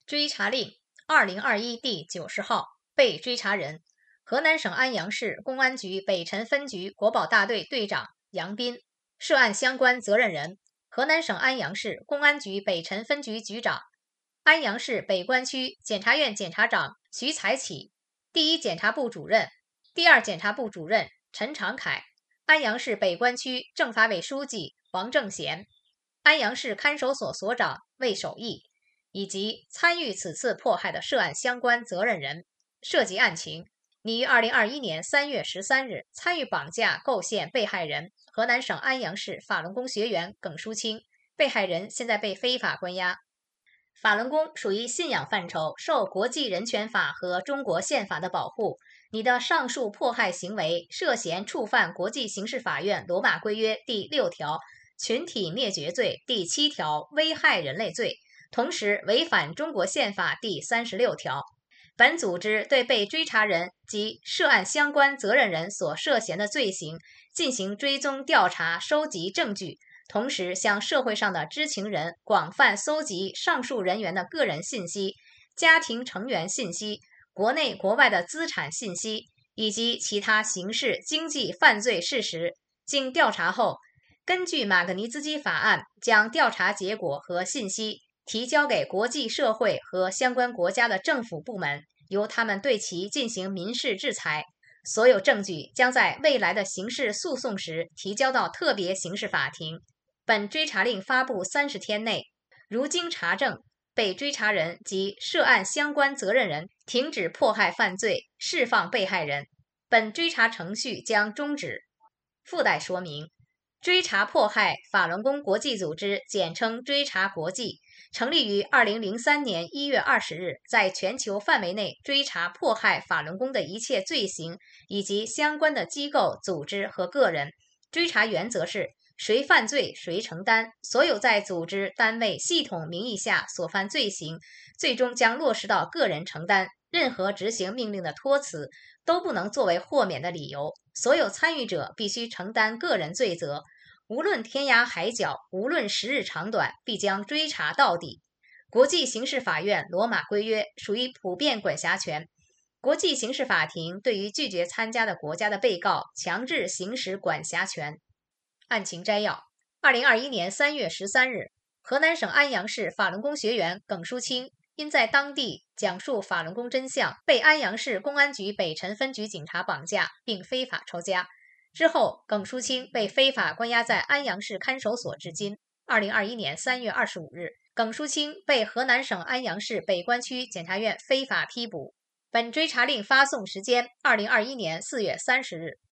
追查令2021第90号，被追查人：河南省安阳市公安局北辰分局国保大队队长杨斌，涉案相关责任人：河南省安阳市公安局北辰分局局长、安阳市北关区检察院检察长徐才启，第一检察部主任、第二检察部主任陈长凯，安阳市北关区政法委书记王正贤，安阳市看守所所长魏守义，以及参与此次迫害的涉案相关责任人。涉及案情，拟于2021年3月13日参与绑架构陷被害人河南省安阳市法轮功学员耿淑清，被害人现在被非法关押。法轮功属于信仰范畴，受国际人权法和中国宪法的保护。你的上述迫害行为涉嫌触犯国际刑事法院罗马规约第6条群体灭绝罪、第7条危害人类罪，同时违反中国宪法第36条。本组织对被追查人及涉案相关责任人所涉嫌的罪行进行追踪调查，收集证据，同时向社会上的知情人广泛搜集上述人员的个人信息、家庭成员信息、国内国外的资产信息以及其他刑事经济犯罪事实。经调查后，根据马格尼兹基法案，将调查结果和信息提交给国际社会和相关国家的政府部门，由他们对其进行民事制裁。所有证据将在未来的刑事诉讼时提交到特别刑事法庭。本追查令发布30天内，如经查证，被追查人及涉案相关责任人停止迫害犯罪，释放被害人，本追查程序将终止。附带说明：追查迫害法轮功国际组织，简称追查国际，成立于2003年1月20日，在全球范围内追查迫害法轮功的一切罪行以及相关的机构、组织和个人。追查原则是谁犯罪谁承担，所有在组织、单位、系统名义下所犯罪行，最终将落实到个人承担。任何执行命令的托辞都不能作为豁免的理由，所有参与者必须承担个人罪责。无论天涯海角，无论时日长短，必将追查到底。国际刑事法院罗马规约属于普遍管辖权，国际刑事法庭对于拒绝参加的国家的被告强制行使管辖权。案情摘要：2021年3月13日，河南省安阳市法轮功学员耿淑清因在当地讲述法轮功真相，被安阳市公安局北辰分局警察绑架并非法抄家。之后，耿淑清被非法关押在安阳市看守所至今。2021年3月25日，耿淑清被河南省安阳市北关区检察院非法批捕。本追查令发送时间：2021年4月30日。